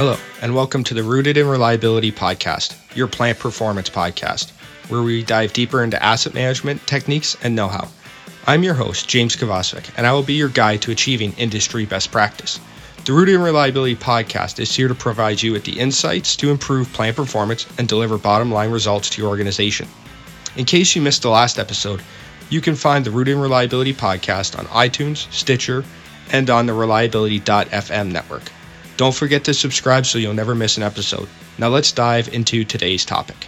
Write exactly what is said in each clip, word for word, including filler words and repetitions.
Hello, and welcome to the Rooted in Reliability podcast, your plant performance podcast, where we dive deeper into asset management techniques and know-how. I'm your host, James Kovacevic, and I will be your guide to achieving industry best practice. The Rooted in Reliability podcast is here to provide you with the insights to improve plant performance and deliver bottom-line results to your organization. In case you missed the last episode, you can find the Rooted in Reliability podcast on iTunes, Stitcher, and on the reliability dot f m network. Don't forget to subscribe so you'll never miss an episode. Now let's dive into today's topic.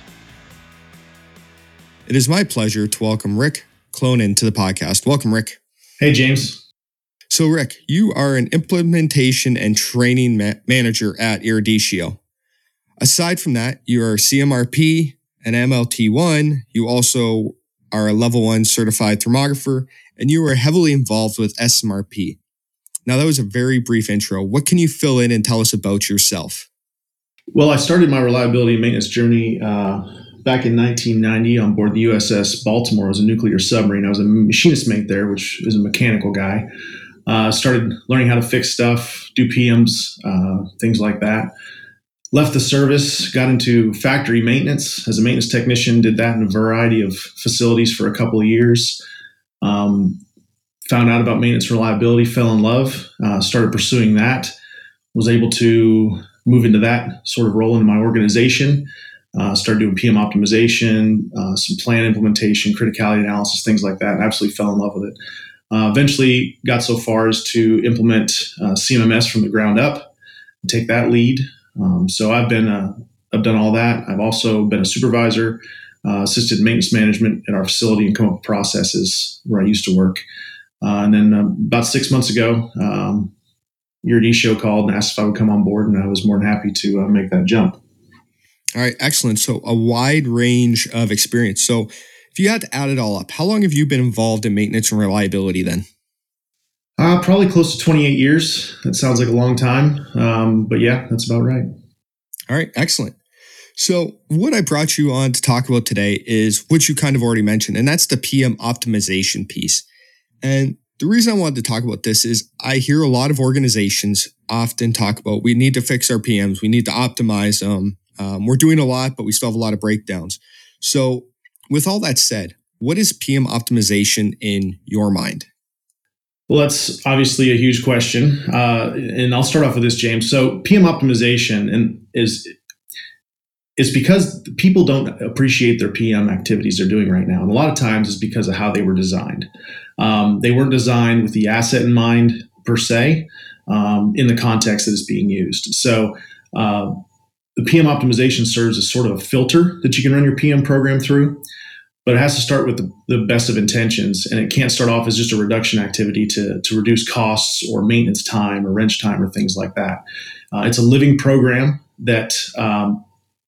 It is my pleasure to welcome Rick Clonan to the podcast. Welcome, Rick. Hey, James. So, Rick, you are an implementation and training ma- manager at Eruditio. Aside from that, you are C M R P, an M L T one. You also are a level one certified thermographer, and you are heavily involved with S M R P. Now, that was a very brief intro. What can you fill in and tell us about yourself? Well, I started my reliability and maintenance journey uh, back in nineteen ninety on board the U S S Baltimore. It was a nuclear submarine. I was a machinist mate there, which is a mechanical guy. Uh, started learning how to fix stuff, do P Ms, uh, things like that. Left the service, got into factory maintenance as a maintenance technician, did that in a variety of facilities for a couple of years. Um, Found out about maintenance reliability, fell in love, uh, started pursuing that, was able to move into that sort of role in my organization, uh, started doing P M optimization, uh, some plan implementation, criticality analysis, things like that, and absolutely fell in love with it. Uh, eventually got so far as to implement uh, C M M S from the ground up and take that lead. Um, so I've been, uh, I've done all that. I've also been a supervisor, uh, assisted maintenance management at our facility and come up with processes where I used to work. Uh, and then uh, about six months ago, um, Eruditio called and asked if I would come on board, and I was more than happy to uh, make that jump. All right, excellent. So a wide range of experience. So if you had to add it all up, how long have you been involved in maintenance and reliability then? Uh, probably close to twenty-eight years. That sounds like a long time, um, but yeah, that's about right. All right, excellent. So what I brought you on to talk about today is what you kind of already mentioned, and that's the P M optimization piece. And the reason I wanted to talk about this is I hear a lot of organizations often talk about we need to fix our P Ms, we need to optimize them. Um, we're doing a lot, but we still have a lot of breakdowns. So with all that said, what is P M optimization in your mind? Well, that's obviously a huge question. Uh, and I'll start off with this, James. So P M optimization and is is because people don't appreciate their P M activities they're doing right now. And a lot of times it's because of how they were designed. Um, they weren't designed with the asset in mind per se, um, in the context that it's being used. So uh, the P M optimization serves as sort of a filter that you can run your P M program through, but it has to start with the, the best of intentions, and it can't start off as just a reduction activity to, to reduce costs or maintenance time or wrench time or things like that. Uh, it's a living program that um,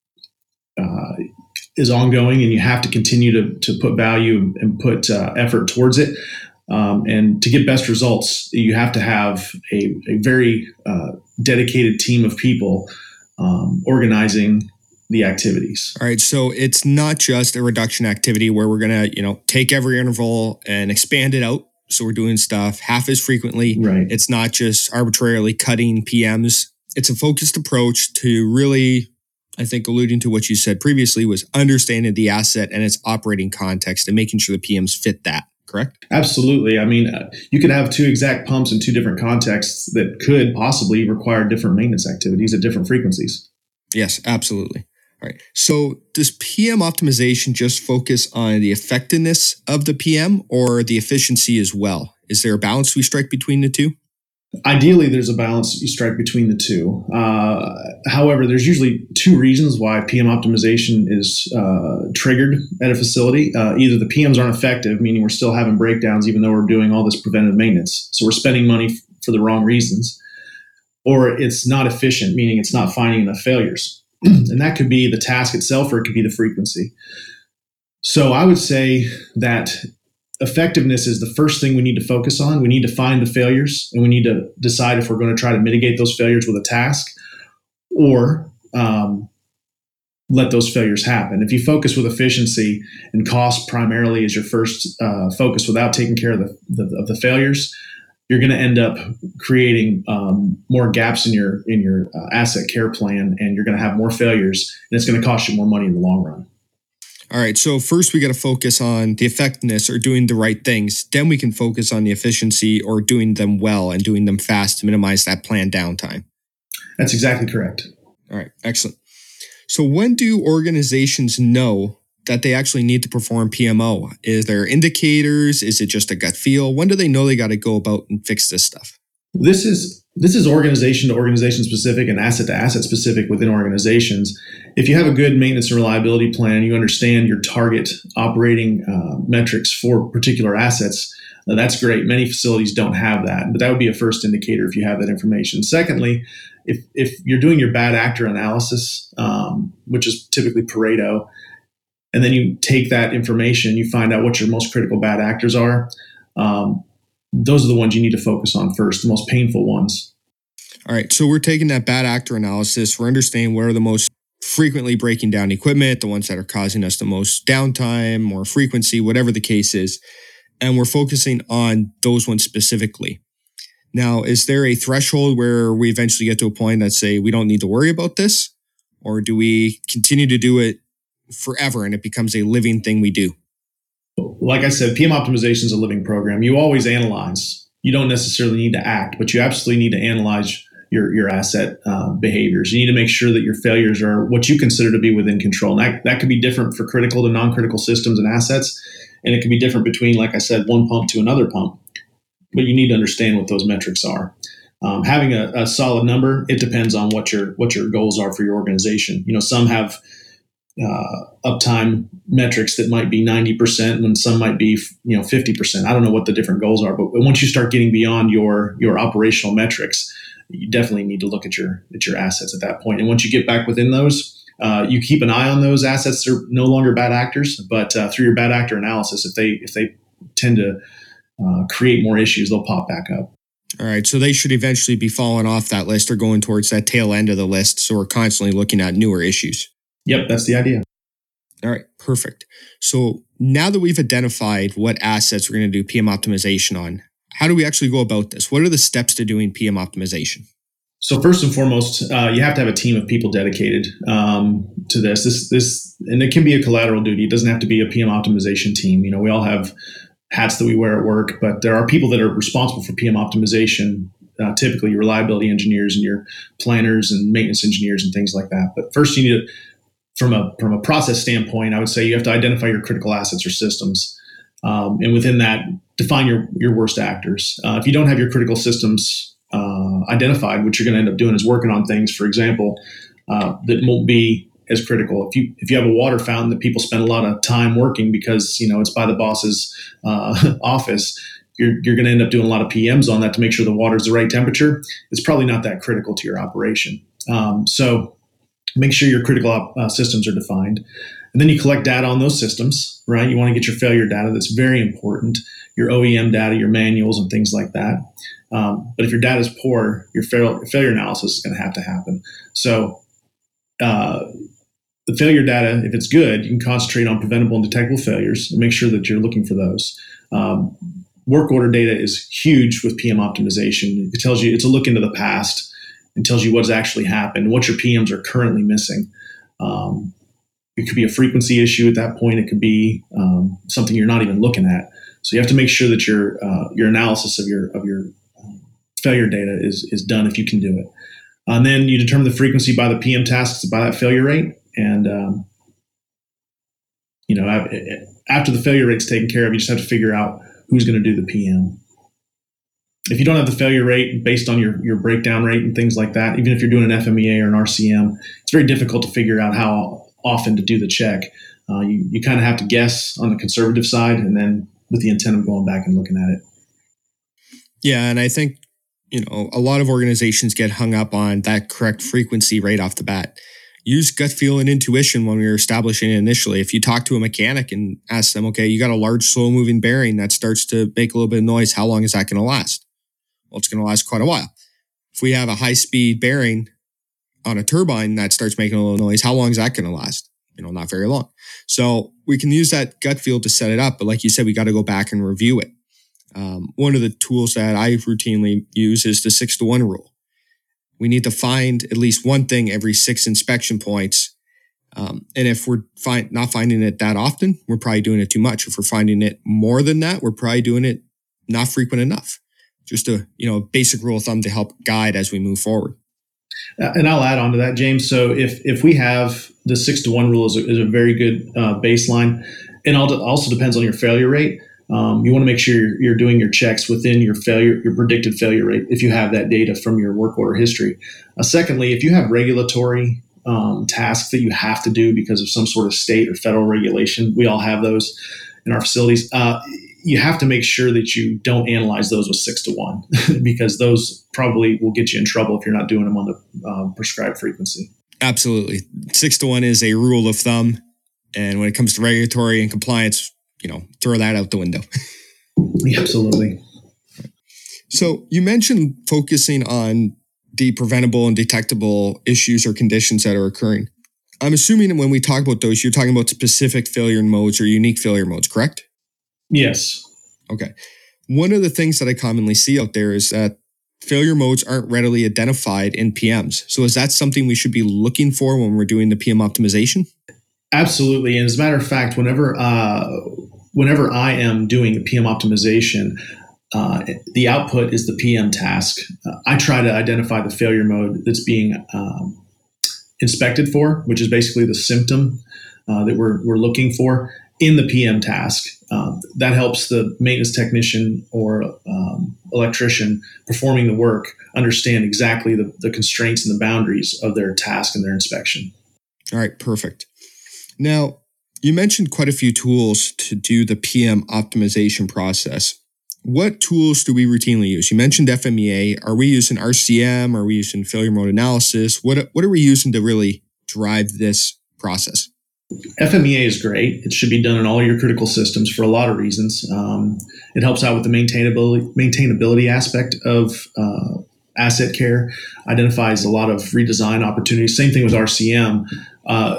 uh, is ongoing, and you have to continue to, to put value and put uh, effort towards it. Um, and to get best results, you have to have a, a very uh, dedicated team of people um, organizing the activities. All right. So it's not just a reduction activity where we're going to, you know, take every interval and expand it out. So we're doing stuff half as frequently. Right. It's not just arbitrarily cutting P Ms. It's a focused approach to really, I think alluding to what you said previously, was understanding the asset and its operating context and making sure the P Ms fit that, correct? Absolutely. I mean, uh, you could have two exact pumps in two different contexts that could possibly require different maintenance activities at different frequencies. Yes, absolutely. All right. So does P M optimization just focus on the effectiveness of the P M or the efficiency as well? Is there a balance we strike between the two? Ideally, there's a balance you strike between the two. Uh, however, there's usually two reasons why P M optimization is uh, triggered at a facility. Uh, either the P Ms aren't effective, meaning we're still having breakdowns even though we're doing all this preventive maintenance. So we're spending money f- for the wrong reasons. Or it's not efficient, meaning it's not finding enough failures. And that could be the task itself, or it could be the frequency. So I would say that effectiveness is the first thing we need to focus on. We need to find the failures, and we need to decide if we're going to try to mitigate those failures with a task or um, let those failures happen. If you focus with efficiency and cost primarily as your first uh, focus without taking care of the, the, of the failures, you're going to end up creating um, more gaps in your in your uh, asset care plan, and you're going to have more failures, and it's going to cost you more money in the long run. All right. So first we got to focus on the effectiveness or doing the right things. Then we can focus on the efficiency or doing them well and doing them fast to minimize that planned downtime. That's exactly correct. All right. Excellent. So when do organizations know that they actually need to perform P M O? Is there indicators? Is it just a gut feel? When do they know they got to go about and fix this stuff? This is this is organization to organization specific and asset to asset specific within organizations. If you have a good maintenance and reliability plan, you understand your target operating uh, metrics for particular assets, uh, that's great. Many facilities don't have that, but that would be a first indicator if you have that information. Secondly, if if you're doing your bad actor analysis, um, which is typically Pareto, and then you take that information, you find out what your most critical bad actors are. Um, those are the ones you need to focus on first, the most painful ones. All right. So we're taking that bad actor analysis. We're understanding what are the most frequently breaking down equipment, the ones that are causing us the most downtime, more frequency, whatever the case is. And we're focusing on those ones specifically. Now, is there a threshold where we eventually get to a point that say we don't need to worry about this? Or do we continue to do it forever and it becomes a living thing we do? Like I said, P M optimization is a living program. You always analyze. You don't necessarily need to act, but you absolutely need to analyze your, your asset uh, behaviors. You need to make sure that your failures are what you consider to be within control. And that, that could be different for critical to non-critical systems and assets. And it can be different between, like I said, one pump to another pump. But you need to understand what those metrics are. Um, having a, a solid number, it depends on what your what your goals are for your organization. You know, some have uh, uptime metrics that might be ninety percent when some might be, you know, fifty percent. I don't know what the different goals are, but once you start getting beyond your your operational metrics, you definitely need to look at your at your assets at that point. And once you get back within those, uh, you keep an eye on those assets. They're no longer bad actors, but uh, through your bad actor analysis, if they if they tend to uh, create more issues, they'll pop back up. All right, so they should eventually be falling off that list or going towards that tail end of the list. So we're constantly looking at newer issues. Yep, that's the idea. All right, perfect. So now that we've identified what assets we're going to do P M optimization on, how do we actually go about this? What are the steps to doing P M optimization? So first and foremost, uh, you have to have a team of people dedicated um, to this. This, this, and it can be a collateral duty. It doesn't have to be a P M optimization team. You know, we all have hats that we wear at work, but there are people that are responsible for P M optimization. Uh, typically, your reliability engineers and your planners and maintenance engineers and things like that. But first, you need to, from a from a process standpoint, I would say you have to identify your critical assets or systems, um, and within that, define your your worst actors. Uh, if you don't have your critical systems uh, identified, what you're going to end up doing is working on things, for example, uh, that won't be as critical. If you if you have a water fountain that people spend a lot of time working because you know it's by the boss's uh, office, you're you're going to end up doing a lot of P Ms on that to make sure the water is the right temperature. It's probably not that critical to your operation. Um, so make sure your critical op, uh, systems are defined, and then you collect data on those systems. Right, you want to get your failure data. That's very important. Your O E M data, your manuals, and things like that. Um, but if your data is poor, your fail, failure analysis is going to have to happen. So uh, the failure data, if it's good, you can concentrate on preventable and detectable failures and make sure that you're looking for those. Um, work order data is huge with P M optimization. It tells you, it's a look into the past and tells you what's actually happened, what your P Ms are currently missing. Um, it could be a frequency issue at that point. It could be um, something you're not even looking at. So you have to make sure that your uh, your analysis of your of your um, failure data is is done if you can do it. And then you determine the frequency by the P M tasks by that failure rate. And um, you know, after the failure rate's taken care of, you just have to figure out who's going to do the P M. If you don't have the failure rate based on your your breakdown rate and things like that, even if you're doing an F M E A or an R C M, it's very difficult to figure out how often to do the check. Uh, you you kind of have to guess on the conservative side, and then with the intent of going back and looking at it. Yeah, and I think, you know, a lot of organizations get hung up on that correct frequency right off the bat. Use gut feel and intuition when we were establishing it initially. If you talk to a mechanic and ask them, okay, you got a large, slow-moving bearing that starts to make a little bit of noise, how long is that going to last? Well, it's going to last quite a while. If we have a high-speed bearing on a turbine that starts making a little noise, how long is that going to last? You know, not very long. So we can use that gut feel to set it up. But like you said, we got to go back and review it. Um, one of the tools that I routinely use is the six to one rule. We need to find at least one thing every six inspection points. Um, and if we're find, not finding it that often, we're probably doing it too much. If we're finding it more than that, we're probably doing it not frequent enough. Just a you know basic rule of thumb to help guide as we move forward. Uh, and I'll add on to that, James. So if if we have the six to one rule is a, is a very good uh, baseline, and also depends on your failure rate. Um, you want to make sure you're, you're doing your checks within your failure, your predicted failure rate, if you have that data from your work order history. Uh, secondly, if you have regulatory um, tasks that you have to do because of some sort of state or federal regulation, we all have those in our facilities. Uh, you have to make sure that you don't analyze those with six to one because those probably will get you in trouble if you're not doing them on the um, prescribed frequency. Absolutely. Six to one is a rule of thumb. And when it comes to regulatory and compliance, you know, throw that out the window. Absolutely. So you mentioned focusing on the preventable and detectable issues or conditions that are occurring. I'm assuming that when we talk about those, you're talking about specific failure modes or unique failure modes, correct? Yes. Okay. One of the things that I commonly see out there is that failure modes aren't readily identified in P Ms. So is that something we should be looking for when we're doing the P M optimization? Absolutely. And as a matter of fact, whenever uh, whenever I am doing P M optimization, uh, the output is the P M task. Uh, I try to identify the failure mode that's being um, inspected for, which is basically the symptom uh, that we're we're looking for in the P M task. Um, that helps the maintenance technician or um, electrician performing the work understand exactly the, the constraints and the boundaries of their task and their inspection. All right, perfect. Now, you mentioned quite a few tools to do the P M optimization process. What tools do we routinely use? You mentioned F M E A. Are we using R C M? Are we using failure mode analysis? What, what are we using to really drive this process? F M E A is great. It should be done in all your critical systems for a lot of reasons. Um, it helps out with the maintainability, maintainability aspect of uh, asset care, identifies a lot of redesign opportunities. Same thing with R C M. Uh,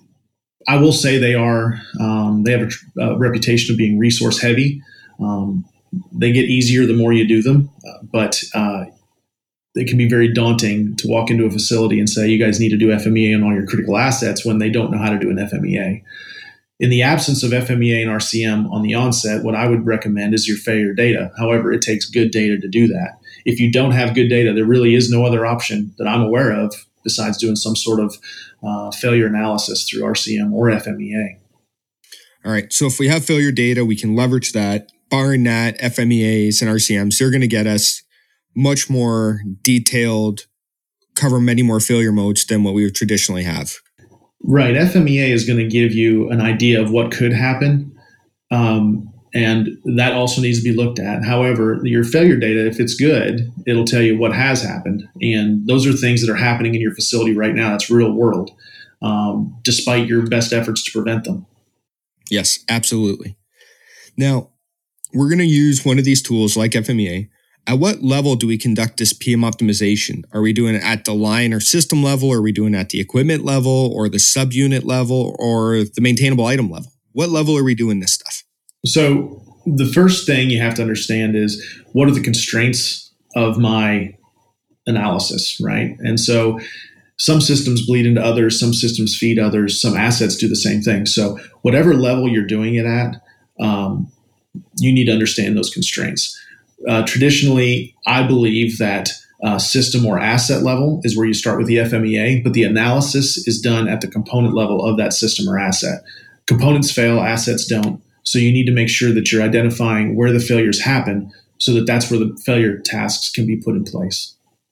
I will say they are um, they have a, a reputation of being resource heavy. Um, they get easier the more you do them, uh, but uh, it can be very daunting to walk into a facility and say, you guys need to do F M E A on all your critical assets when they don't know how to do an F M E A. In the absence of F M E A and R C M on the onset, what I would recommend is your failure data. However, it takes good data to do that. If you don't have good data, there really is no other option that I'm aware of besides doing some sort of uh, failure analysis through R C M or F M E A. All right. So if we have failure data, we can leverage that. Barring that, F M E As and R C Ms, they're going to get us much more detailed, cover many more failure modes than what we would traditionally have. Right. F M E A is going to give you an idea of what could happen. Um, and that also needs to be looked at. However, your failure data, if it's good, it'll tell you what has happened. And those are things that are happening in your facility right now. That's real world, um, despite your best efforts to prevent them. Yes, absolutely. Now, we're going to use one of these tools like F M E A. At what level do we conduct this P M optimization? Are we doing it at the line or system level? Are we doing it at the equipment level or the subunit level or the maintainable item level? What level are we doing this stuff? So the first thing you have to understand is what are the constraints of my analysis, right? And so some systems bleed into others, some systems feed others, some assets do the same thing. So whatever level you're doing it at, um, you need to understand those constraints. Uh, traditionally, I believe that uh, system or asset level is where you start with the F M E A, but the analysis is done at the component level of that system or asset. Components fail, assets don't. So you need to make sure that you're identifying where the failures happen so that that's where the failure tasks can be put in place.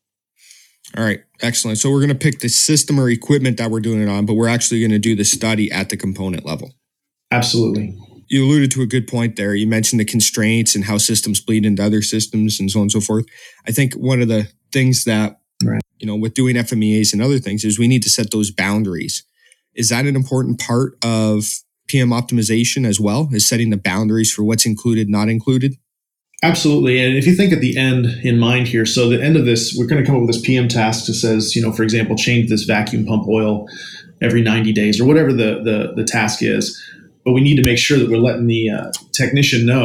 All right, excellent. So we're going to pick the system or equipment that we're doing it on, but we're actually going to do the study at the component level. Absolutely. You alluded to a good point there. You mentioned the constraints and how systems bleed into other systems and so on and so forth. I think one of the things that, right. you know, with doing F M E As and other things is we need to set those boundaries. Is that an important part of P M optimization as well, is setting the boundaries for what's included, not included? Absolutely. And if you think at the end in mind here, so the end of this, we're going to come up with this P M task that says, you know, for example, change this vacuum pump oil every ninety days or whatever the, the, the task is. But we need to make sure that we're letting the uh, technician know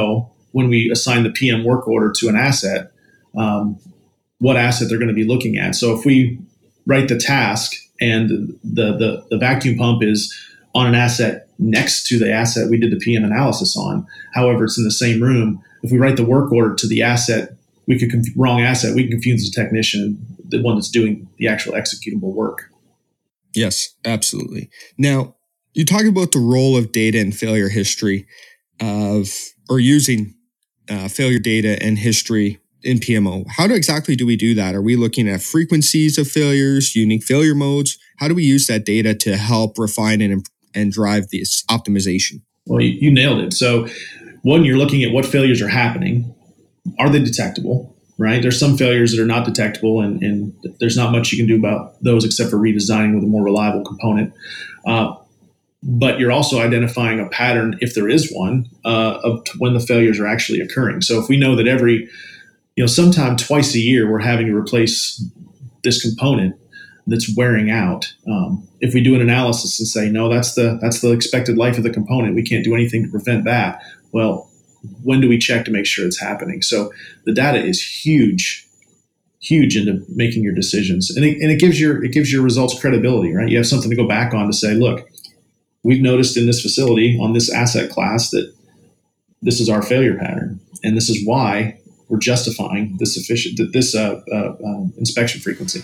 when we assign the P M work order to an asset, um, what asset they're going to be looking at. So if we write the task and the, the, the vacuum pump is on an asset next to the asset we did the P M analysis on, however, it's in the same room, if we write the work order to the asset, we could, conf- wrong asset, we can confuse the technician, the one that's doing the actual executable work. Yes, absolutely. Now, you talk about the role of data and failure history of, or using uh, failure data and history in P M O. How do exactly do we do that? Are we looking at frequencies of failures, unique failure modes? How do we use that data to help refine and, and drive this optimization? Well, you, you nailed it. So one, you're looking at what failures are happening. Are they detectable, right? There's some failures that are not detectable, and, and there's not much you can do about those except for redesigning with a more reliable component. Uh, but you're also identifying a pattern, if there is one, uh, of when the failures are actually occurring. So if we know that every You know, sometime twice a year, we're having to replace this component that's wearing out. Um, if we do an analysis and say, no, that's the that's the expected life of the component, we can't do anything to prevent that. Well, when do we check to make sure it's happening? So the data is huge, huge into making your decisions, and it, and it gives your it gives your results credibility, right? You have something to go back on to say, look, we've noticed in this facility on this asset class that this is our failure pattern, and this is why we're justifying this efficient this uh, uh, uh, inspection frequency.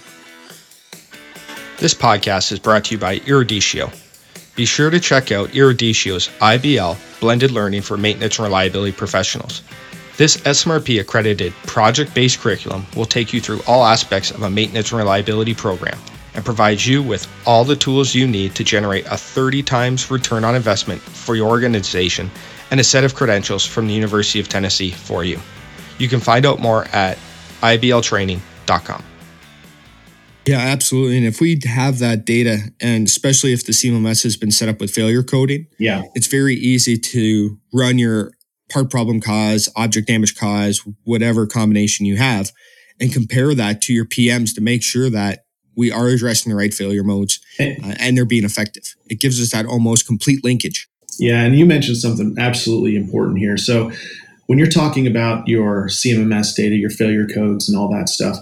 This podcast is brought to you by Eruditio. Be sure to check out Eruditio's I B L Blended Learning for Maintenance and Reliability Professionals. This S M R P accredited project-based curriculum will take you through all aspects of a maintenance and reliability program and provides you with all the tools you need to generate a thirty times return on investment for your organization and a set of credentials from the University of Tennessee for you. You can find out more at I B L training dot com. Yeah, absolutely. And if we have that data, and especially if the C M M S has been set up with failure coding, yeah, it's very easy to run your part problem cause, object damage cause, whatever combination you have, and compare that to your P Ms to make sure that we are addressing the right failure modes uh, and they're being effective. It gives us that almost complete linkage. Yeah, and you mentioned something absolutely important here. So when you're talking about your C M M S data, your failure codes and all that stuff,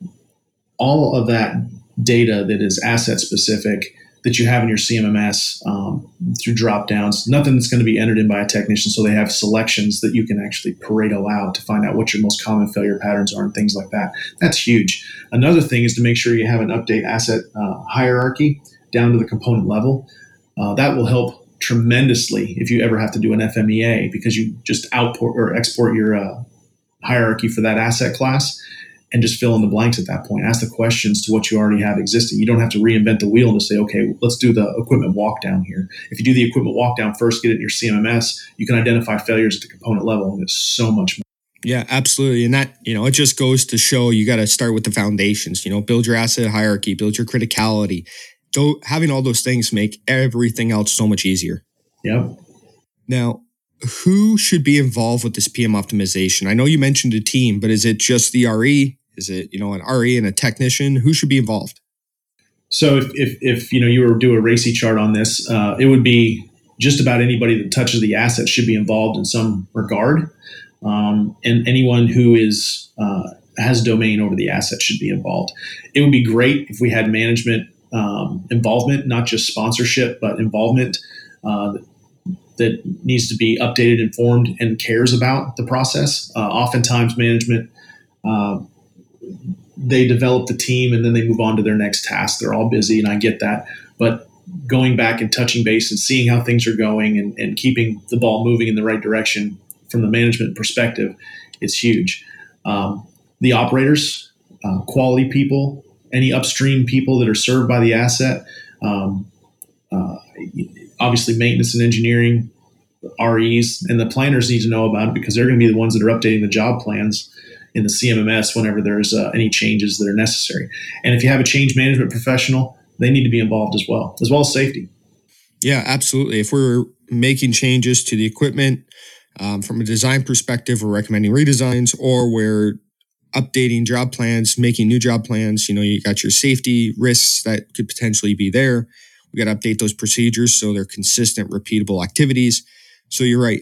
all of that data that is asset specific that you have in your C M M S um, through drop downs, nothing that's going to be entered in by a technician. So they have selections that you can actually Pareto out to find out what your most common failure patterns are and things like that. That's huge. Another thing is to make sure you have an update asset uh, hierarchy down to the component level. Uh, that will help tremendously if you ever have to do an F M E A, because you just output or export your uh, hierarchy for that asset class and just fill in the blanks at that point. Ask the questions to what you already have existing. You don't have to reinvent the wheel and to say, okay, let's do the equipment walk down here. If you do the equipment walk down first, get it in your C M M S, you can identify failures at the component level, and it's so much more. Yeah, absolutely. And that, you know, it just goes to show you got to start with the foundations, you know, build your asset hierarchy, build your criticality. So having all those things make everything else so much easier. Yep. Now, who should be involved with this P M optimization? I know you mentioned a team, but is it just the R E? Is it, you know, an R E and a technician? Who should be involved? So if, if, if you know, you were to do a RACI chart on this, uh, it would be just about anybody that touches the asset should be involved in some regard. Um, and anyone who is uh, has domain over the asset should be involved. It would be great if we had management um, involvement, not just sponsorship, but involvement uh, that needs to be updated, informed, and cares about the process. Uh, oftentimes management, uh, they develop the team and then they move on to their next task. They're all busy, and I get that. But going back and touching base and seeing how things are going and, and keeping the ball moving in the right direction from the management perspective, it's huge. Um, the operators, uh, quality people, any upstream people that are served by the asset, um, uh, obviously maintenance and engineering, R Es, and the planners need to know about it because they're going to be the ones that are updating the job plans in the C M M S whenever there's uh, any changes that are necessary. And if you have a change management professional, they need to be involved as well, as well as safety. Yeah, absolutely. If we're making changes to the equipment um, from a design perspective, we're recommending redesigns, or we're updating job plans, making new job plans. You know, you got your safety risks that could potentially be there. We got to update those procedures so they're consistent, repeatable activities. So you're right.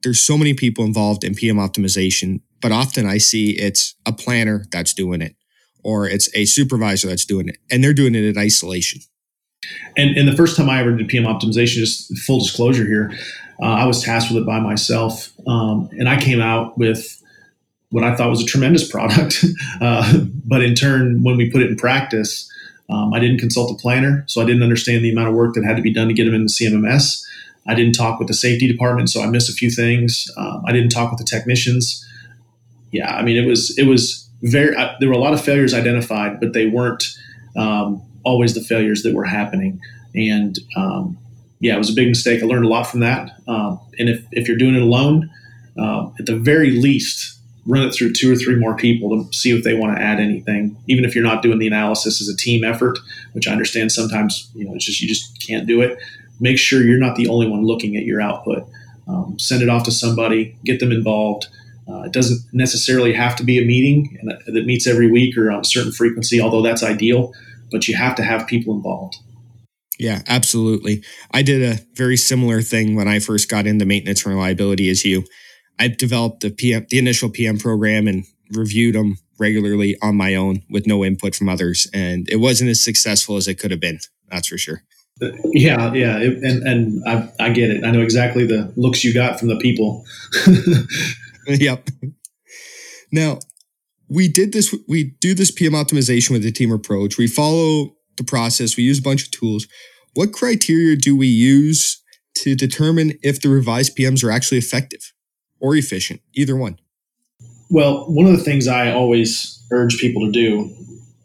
there's so many people involved in P M optimization, but often I see it's a planner that's doing it, or it's a supervisor that's doing it, and they're doing it in isolation. And, and the first time I ever did P M optimization, just full disclosure here, uh, I was tasked with it by myself. Um, and I came out with what I thought was a tremendous product. uh, but in turn, when we put it in practice, um, I didn't consult a planner. So I didn't understand the amount of work that had to be done to get them into C M M S. I didn't talk with the safety department, so I missed a few things. Um, I didn't talk with the technicians. Yeah, I mean, it was, it was very, uh, there were a lot of failures identified, but they weren't um, always the failures that were happening. And um, yeah, it was a big mistake. I learned a lot from that. Um, and if, if you're doing it alone, uh, at the very least, run it through two or three more people to see if they want to add anything. Even if you're not doing the analysis as a team effort, which I understand sometimes, you know, it's just, you just can't do it. Make sure you're not the only one looking at your output. Um, send it off to somebody, get them involved. Uh, it doesn't necessarily have to be a meeting that meets every week or on a certain frequency, although that's ideal, but you have to have people involved. Yeah, absolutely. I did a very similar thing when I first got into maintenance and reliability as you. I developed the P M, the initial P M program, and reviewed them regularly on my own with no input from others. And it wasn't as successful as it could have been. That's for sure. Yeah, yeah, it, and and I, I get it. I know exactly the looks you got from the people. Yep. Now, we did this. We do this P M optimization with the team approach. We follow the process. We use a bunch of tools. What criteria do we use to determine if the revised P Ms are actually effective or efficient? Either one. Well, one of the things I always urge people to do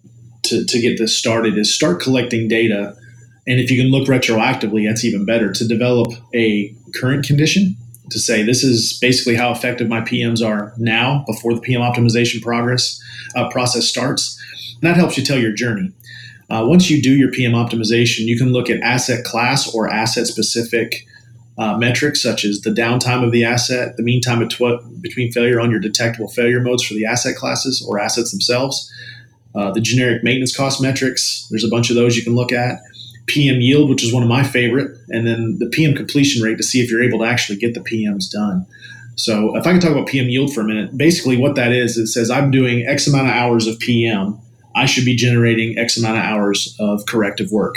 to, to get this started is start collecting data. And if you can look retroactively, that's even better, to develop a current condition to say, this is basically how effective my P Ms are now before the P M optimization progress uh, process starts. And that helps you tell your journey. Uh, once you do your P M optimization, you can look at asset class or asset specific uh, metrics, such as the downtime of the asset, the mean time betw- between failure on your detectable failure modes for the asset classes or assets themselves, uh, the generic maintenance cost metrics. There's a bunch of those you can look at. P M yield, which is one of my favorite, and then the P M completion rate to see if you're able to actually get the P Ms done. So if I can talk about P M yield for a minute, basically what that is, it says I'm doing X amount of hours of P M. I should be generating X amount of hours of corrective work.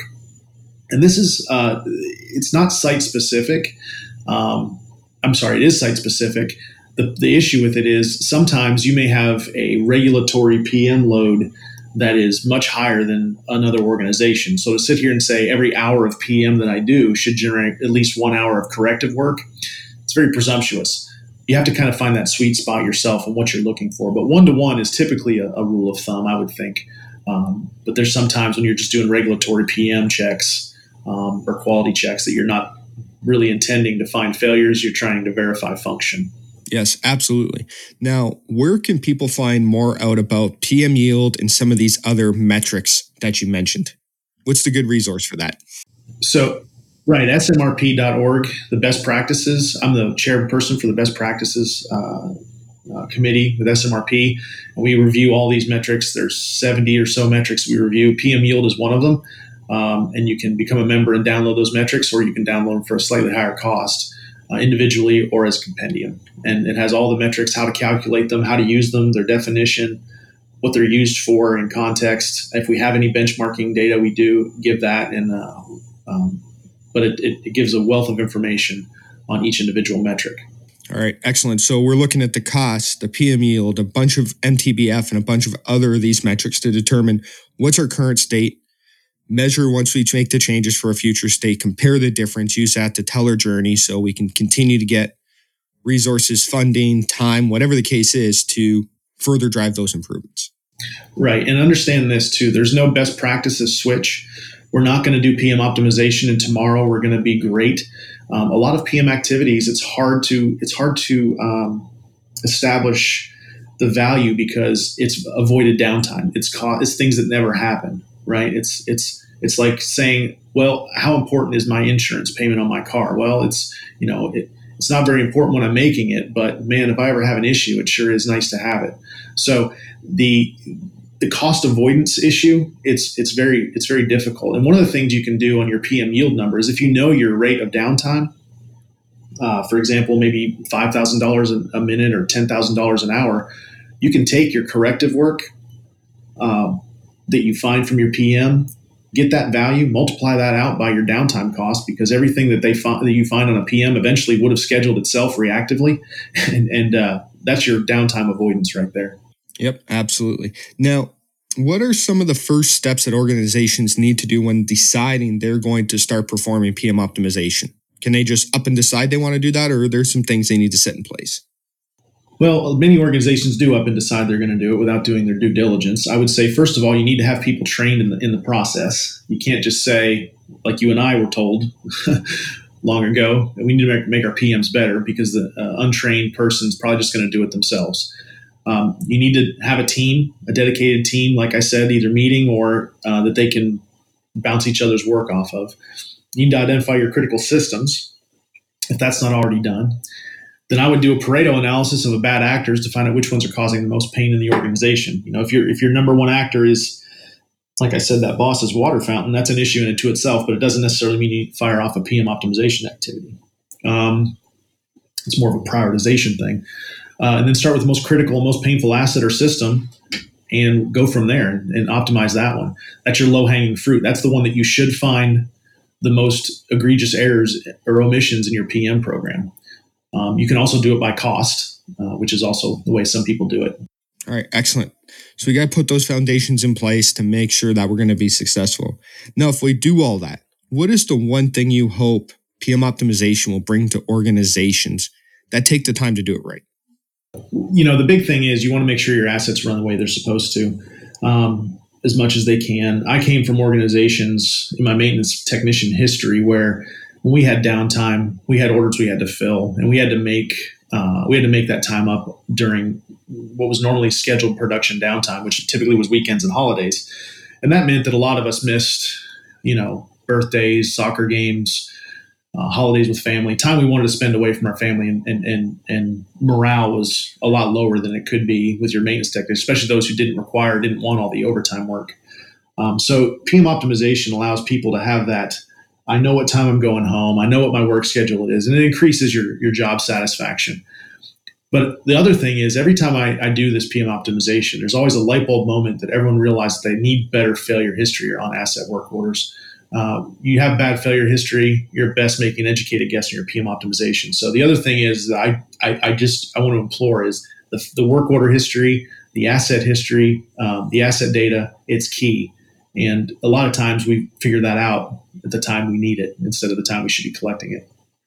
And this is, uh, it's not site specific. Um, I'm sorry, it is site specific. The, the issue with it is sometimes you may have a regulatory P M load that is much higher than another organization. So to sit here and say every hour of P M that I do should generate at least one hour of corrective work, it's very presumptuous. You have to kind of find that sweet spot yourself and what you're looking for. But one-to-one is typically a, a rule of thumb, I would think. Um, but there's some times when you're just doing regulatory P M checks um, or quality checks that you're not really intending to find failures. You're trying to verify function. Yes, absolutely. Now, where can people find more out about P M yield and some of these other metrics that you mentioned? What's the good resource for that? So, right, S M R P dot org, the best practices. I'm the chairperson for the best practices uh, uh, committee with S M R P. And we review all these metrics. There's seventy or so metrics we review. P M yield is one of them. Um, and you can become a member and download those metrics, or you can download them for a slightly higher cost. Uh, individually or as a compendium. And it has all the metrics, how to calculate them, how to use them, their definition, what they're used for in context. If we have any benchmarking data, we do give that. And uh, um, but it, it, it gives a wealth of information on each individual metric. All right, excellent. So we're looking at the cost, the P M yield, a bunch of M T B F, and a bunch of other of these metrics to determine what's our current state, measure once we make the changes for a future state, compare the difference, use that to tell our journey so we can continue to get resources, funding, time, whatever the case is, to further drive those improvements. Right. And understand this too. There's no best practices switch. We're not going to do P M optimization and tomorrow we're going to be great. Um, a lot of P M activities, it's hard to, it's hard to um, establish the value because it's avoided downtime. It's co- it's things that never happen. Right. It's, it's, it's like saying, well, how important is my insurance payment on my car? Well, it's, you know, it, it's not very important when I'm making it, but man, if I ever have an issue, it sure is nice to have it. So the, the cost avoidance issue, it's, it's very, it's very difficult. And one of the things you can do on your P M yield number is if you know your rate of downtime, uh, for example, maybe five thousand dollars a minute or ten thousand dollars an hour, you can take your corrective work uh, that you find from your P M, get that value, multiply that out by your downtime cost, because everything that they find that you find on a P M eventually would have scheduled itself reactively, and, and uh, that's your downtime avoidance right there. Yep, absolutely. Now, what are some of the first steps that organizations need to do when deciding they're going to start performing P M optimization? Can they just up and decide they want to do that, or are there some things they need to set in place? Well, many organizations do up and decide they're going to do it without doing their due diligence. I would say, first of all, you need to have people trained in the, in the process. You can't just say, like you and I were told long ago, that we need to make, make our P Ms better, because the uh, untrained person is probably just going to do it themselves. Um, you need to have a team, a dedicated team, like I said, either meeting or uh, that they can bounce each other's work off of. You need to identify your critical systems, if that's not already done. Then I would do a Pareto analysis of the bad actors to find out which ones are causing the most pain in the organization. You know, if your if your number one actor is, like I said, that boss's water fountain, that's an issue in and to itself, but it doesn't necessarily mean you fire off a P M optimization activity. Um, it's more of a prioritization thing. Uh, and then start with the most critical, most painful asset or system and go from there and, and optimize that one. That's your low-hanging fruit. That's the one that you should find the most egregious errors or omissions in your P M program. Um, you can also do it by cost, uh, which is also the way some people do it. All right, excellent. So we got to put those foundations in place to make sure that we're going to be successful. Now, if we do all that, what is the one thing you hope P M optimization will bring to organizations that take the time to do it right? You know, the big thing is you want to make sure your assets run the way they're supposed to, um, as much as they can. I came from organizations in my maintenance technician history where when we had downtime, we had orders we had to fill, and we had to make uh, we had to make that time up during what was normally scheduled production downtime, which typically was weekends and holidays. And that meant that a lot of us missed, you know, birthdays, soccer games, uh, holidays with family, time we wanted to spend away from our family, and, and, and, and morale was a lot lower than it could be with your maintenance technicians, especially those who didn't require, didn't want all the overtime work. Um, so P M optimization allows people to have that, I know what time I'm going home, I know what my work schedule is, and it increases your, your job satisfaction. But the other thing is, every time I, I do this P M optimization, there's always a light bulb moment that everyone realizes they need better failure history on asset work orders. Uh, you have bad failure history, you're best making an educated guess on your P M optimization. So the other thing is that I, I, I just I want to implore is the, the work order history, the asset history, um, the asset data, it's key. And a lot of times we figure that out at the time we need it instead of the time we should be collecting it.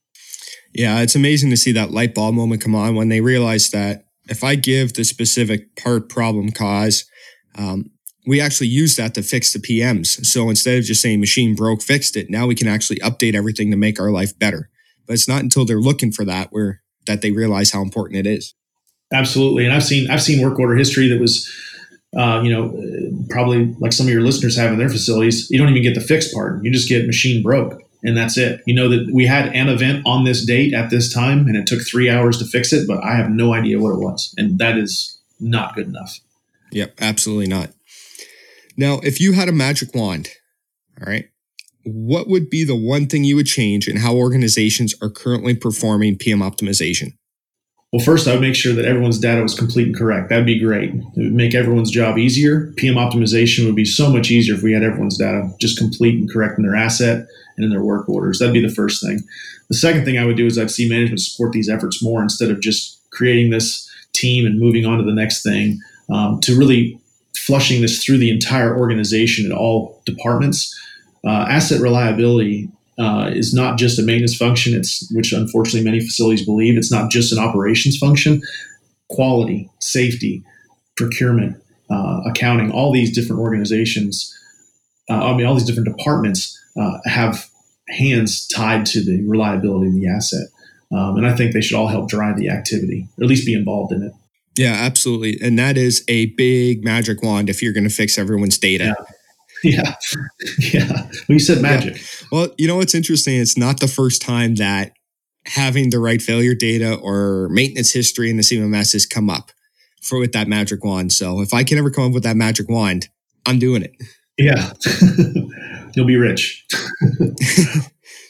Yeah, it's amazing to see that light bulb moment come on when they realize that if I give the specific part problem cause, um, we actually use that to fix the P Ms. So instead of just saying machine broke, fixed it, now we can actually update everything to make our life better. But it's not until they're looking for that where that they realize how important it is. Absolutely. And I've seen I've seen work order history that was, uh, you know, probably like some of your listeners have in their facilities. You don't even get the fixed part. You just get machine broke. And that's it. You know that we had an event on this date at this time, and it took three hours to fix it, but I have no idea what it was. And that is not good enough. Yep, absolutely not. Now, if you had a magic wand, all right, what would be the one thing you would change in how organizations are currently performing P M optimization? Well, first, I would make sure that everyone's data was complete and correct. That'd be great. It would make everyone's job easier. P M optimization would be so much easier if we had everyone's data just complete and correct in their asset and in their work orders. That'd be the first thing. The second thing I would do is I'd see management support these efforts more instead of just creating this team and moving on to the next thing, um, to really flushing this through the entire organization in all departments. Uh, asset reliability uh, is not just a maintenance function, it's which unfortunately many facilities believe. It's not just an operations function. Quality, safety, procurement, uh, accounting, all these different organizations, uh, I mean, all these different departments uh, have hands tied to the reliability of the asset. Um, and I think they should all help drive the activity, or at least be involved in it. Yeah, absolutely. And that is a big magic wand if you're going to fix everyone's data. Yeah. Yeah. Yeah. Well, you said magic. Yeah. Well, you know what's interesting? It's not the first time that having the right failure data or maintenance history in the C M S has come up for with that magic wand. So if I can ever come up with that magic wand, I'm doing it. Yeah. You'll be rich.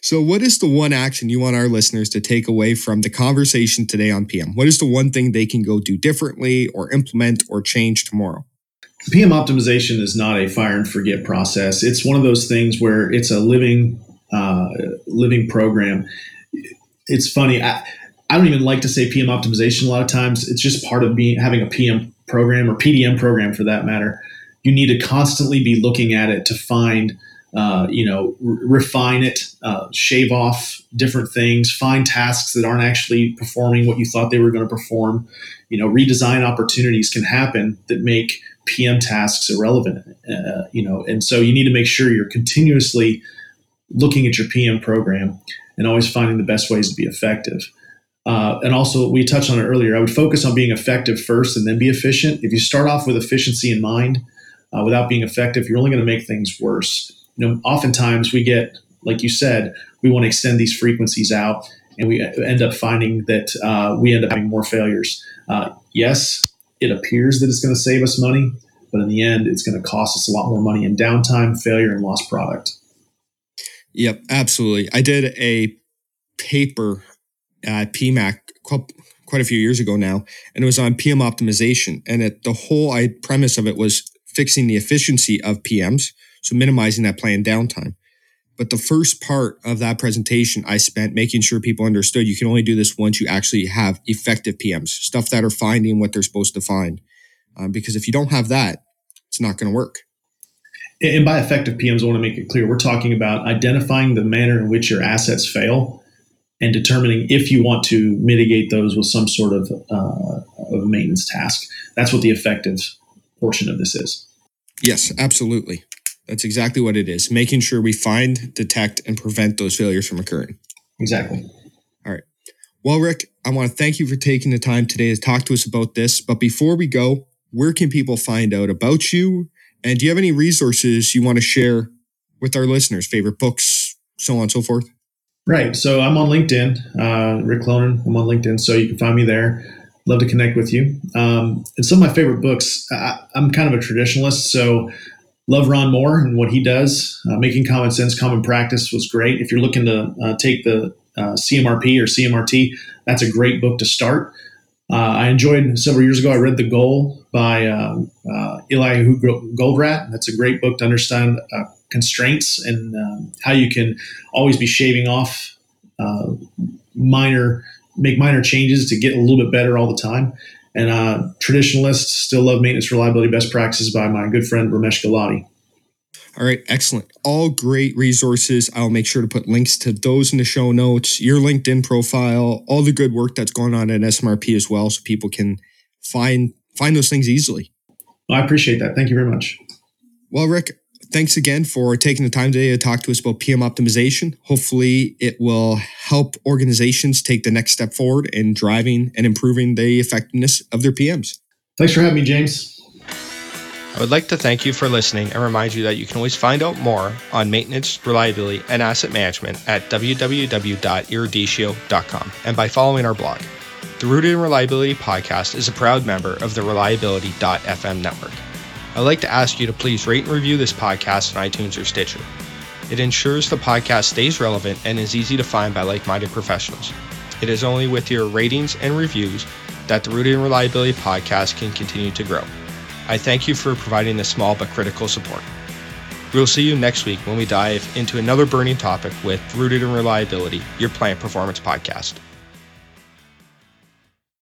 So what is the one action you want our listeners to take away from the conversation today on P M? What is the one thing they can go do differently or implement or change tomorrow? P M optimization is not a fire and forget process. It's one of those things where it's a living, uh, living program. It's funny. I, I don't even like to say P M optimization a lot of times. It's just part of being having a P M program or P D M program for that matter. You need to constantly be looking at it to find, uh, you know, r- refine it, uh, shave off different things, find tasks that aren't actually performing what you thought they were going to perform. You know, redesign opportunities can happen that make P M tasks irrelevant. Uh, you know, and so you need to make sure you're continuously looking at your P M program and always finding the best ways to be effective. Uh, and also, we touched on it earlier, I would focus on being effective first and then be efficient. If you start off with efficiency in mind uh, without being effective, you're only going to make things worse. You know, oftentimes we get, like you said, we want to extend these frequencies out, and we end up finding that uh, we end up having more failures. Uh, yes, it appears that it's going to save us money, but in the end, it's going to cost us a lot more money in downtime, failure, and lost product. Yep, absolutely. I did a paper at P M A C quite, quite a few years ago now, and it was on P M optimization. And it, the whole I, premise of it was fixing the efficiency of P Ms, so minimizing that planned downtime. But the first part of that presentation, I spent making sure people understood you can only do this once you actually have effective P Ms, stuff that are finding what they're supposed to find. Um, because if you don't have that, it's not going to work. And by effective P Ms, I want to make it clear, we're talking about identifying the manner in which your assets fail and determining if you want to mitigate those with some sort of, uh, of maintenance task. That's what the effective portion of this is. Yes, absolutely. That's exactly what it is. Making sure we find, detect, and prevent those failures from occurring. Exactly. All right. Well, Rick, I want to thank you for taking the time today to talk to us about this. But before we go, where can people find out about you? And do you have any resources you want to share with our listeners? Favorite books, so on and so forth? Right. So I'm on LinkedIn, uh, Rick Clonan. I'm on LinkedIn, so you can find me there. Love to connect with you. Um, and some of my favorite books, I, I'm kind of a traditionalist, so love Ron Moore and what he does. Uh, Making Common Sense, Common Practice was great. If you're looking to uh, take the uh, C M R P or C M R T, that's a great book to start. Uh, I enjoyed, several years ago, I read The Goal by uh, uh, Eliyahu Goldratt. That's a great book to understand uh, constraints and um, how you can always be shaving off uh, minor, make minor changes to get a little bit better all the time. And uh, Traditionalists, Still Love Maintenance Reliability Best Practices by my good friend Ramesh Gulati. All right, excellent. All great resources. I'll make sure to put links to those in the show notes, your LinkedIn profile, all the good work that's going on at S M R P as well, so people can find find those things easily. Well, I appreciate that. Thank you very much. Well, Rick, thanks again for taking the time today to talk to us about P M optimization. Hopefully it will help organizations take the next step forward in driving and improving the effectiveness of their P Ms. Thanks for having me, James. I would like to thank you for listening and remind you that you can always find out more on maintenance, reliability, and asset management at w w w dot eruditio dot com and by following our blog. The Rooted in Reliability podcast is a proud member of the reliability dot f m network. I'd like to ask you to please rate and review this podcast on iTunes or Stitcher. It ensures the podcast stays relevant and is easy to find by like-minded professionals. It is only with your ratings and reviews that the Rooted in Reliability podcast can continue to grow. I thank you for providing this small but critical support. We'll see you next week when we dive into another burning topic with Rooted in Reliability, your plant performance podcast.